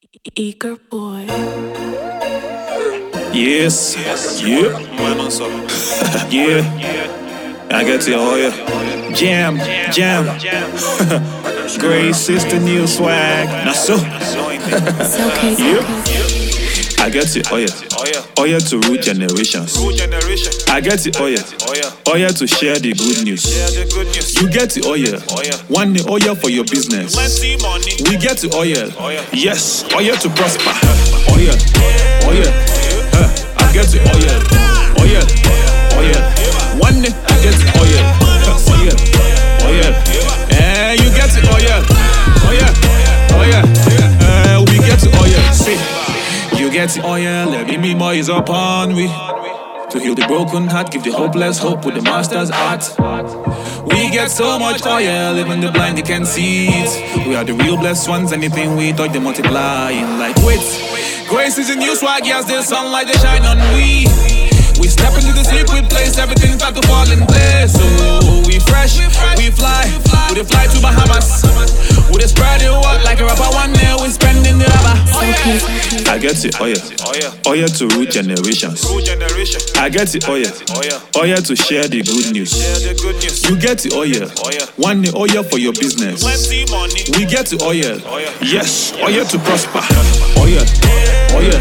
Eager boy. Yes, yeah, yeah. I get it, oh yeah. Jam. Grace is the new swag. Now so, It's okay. yeah. I get it, oh yeah. Oh yeah to root generations. I get it, oh yeah. Oh yeah to share the good news. You get it, oh yeah. One day, oh yeah for your business. We get it, oh yeah. Yes, oh yeah to prosper. Oh yeah, oh yeah. I get it, oh yeah. Oh yeah, oh yeah. One day, I get it, oh yeah. Oh yeah, oh yeah. You get it, oh yeah. Oh yeah, oh yeah. We get it, oh yeah. See, you get it, oh yeah. Let me more is upon we. To heal the broken heart, give the hopeless hope with the master's art. We get so much oil, even the blind they can see it. We are the real blessed ones, anything we touch they multiplying like wait. Grace is a new swag, yes, the sunlight they shine on we. We step into the secret place, everything start to fall in place. So we fresh, we fly, we fly to Bahamas. We spread the world like a rapper, one day we spending the rubber. I get it, oh yeah. Oh yeah to root generations. I get it, oh yeah. Oh yeah to share the good news. You get it, oh yeah. One day, oh yeah for your business. We get it, oh yeah. Yes, oh yeah to prosper. Oh yeah, oh yeah.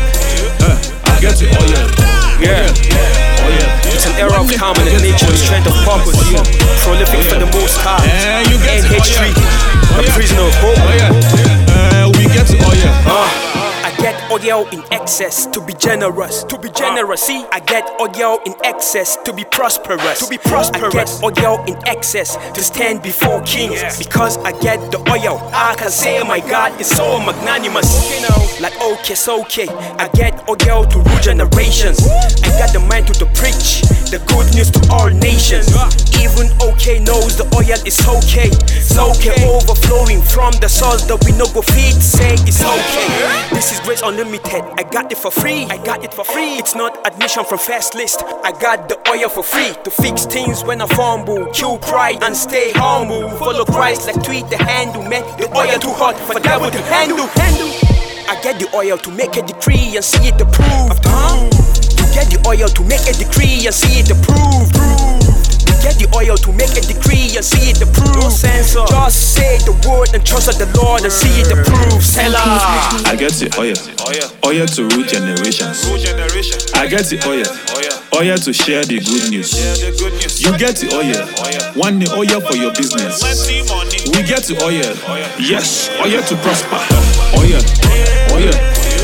I get it, oh yeah. Yeah. Oh yeah. It's an era of calm and nature, strength of purpose. Prolific for the most high. NH3, a prisoner of hope. Oh yeah. We get it, oh yeah. I get oil in excess to be generous. See, I get oil in excess to be prosperous. I get oil in excess to stand before kings. Because I get the oil, I can say my God is so magnanimous. Like okay, so okay. I get oil to rule generations. I got the mind to preach the good news to all nations. Even okay knows the oil is okay. It's okay, overflowing from the source that we no go feed. Say it's okay. This is Grace Unlimited. I got it for free. It's not admission from first list. I got the oil for free to fix things when I fumble, kill pride and stay humble. Follow Christ like tweet the handle. Man, the oil too hot for devil to handle. I get the oil to make a decree and see it approved. You get the oil to make a decree and see it approved. You get the oil to make a decree and see it approved. No censor. Just say the word and trust of the Lord and see it approved. Selah. I get it, oh yeah. Oh yeah to root generations. I get it, oh yeah. Oh yeah to share the good news. You get it, oh yeah. One day, oh yeah for your business. We get it, oh yeah. Yes, oh yeah to prosper. Oh yeah, oh yeah.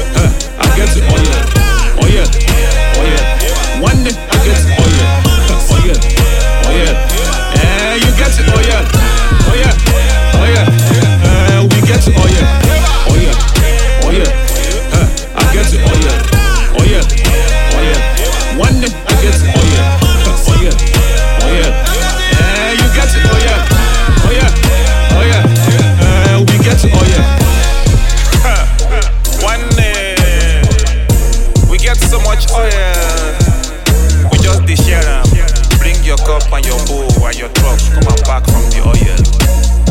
I get it, oh yeah. Oh yeah, oh yeah. One day, I get it, oh yeah. Oh yeah, oh yeah. You get it, oh yeah. Oh yeah, oh yeah. We get it, oh yeah. Oh yeah, oh yeah. I get it, oh yeah. Oh yeah, oh yeah. One day, I get it, oh yeah. Oh yeah, oh yeah. You get it, oh yeah. Oh yeah, oh yeah. We get it, oh yeah. One day, we get so much oil. We just share them. Bring your cup and your bowl and your truck. Come and back from the oil.